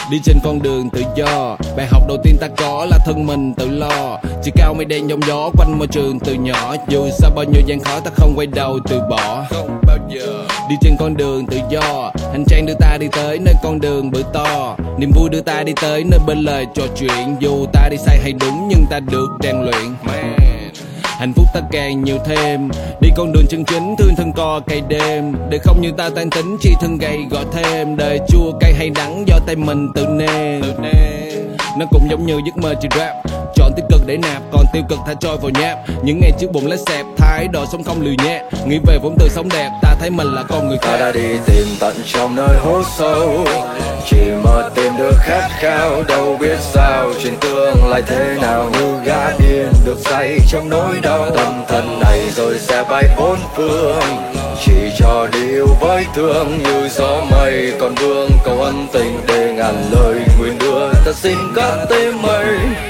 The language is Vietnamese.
Đi trên con đường tự do, bài học đầu tiên ta có là thân mình tự lo. Chỉ cao mây đen giông gió quanh môi trường từ nhỏ. Dù sao bao nhiêu gian khó ta không quay đầu từ bỏ. Không bao giờ. Đi trên con đường tự do, hành trang đưa ta đi tới nơi con đường bự to. Niềm vui đưa ta đi tới nơi bên lời trò chuyện. Dù ta đi sai hay đúng nhưng ta được rèn luyện. Hạnh phúc ta càng nhiều thêm. Đi con đường chân chính thương thân co cay đêm. Để không như ta tan tính chỉ thân gầy gò thêm. Đời chua cay hay đắng do tay mình tự nêm. Nó cũng giống như giấc mơ chỉ rap. Chọn tích cực để nạp, còn tiêu cực tha trôi vào nháp. Những ngày trước bụng lấy xẹp, thái độ sống không lười nhẹ. Nghĩ về vốn từ sống đẹp, ta thấy mình là con người khác. Ta đã đi tìm tận trong nơi hố sâu, chỉ mơ tìm được khát khao. Đâu biết sao trên tương lai thế nào, như gã điên được say trong nỗi đau. Tâm thân này rồi sẽ bay bốn phương, chỉ cho đi yêu với thương. Như gió mây còn vương cầu ân tình, để ngàn lời nguyện đưa ta xin cất tim mây.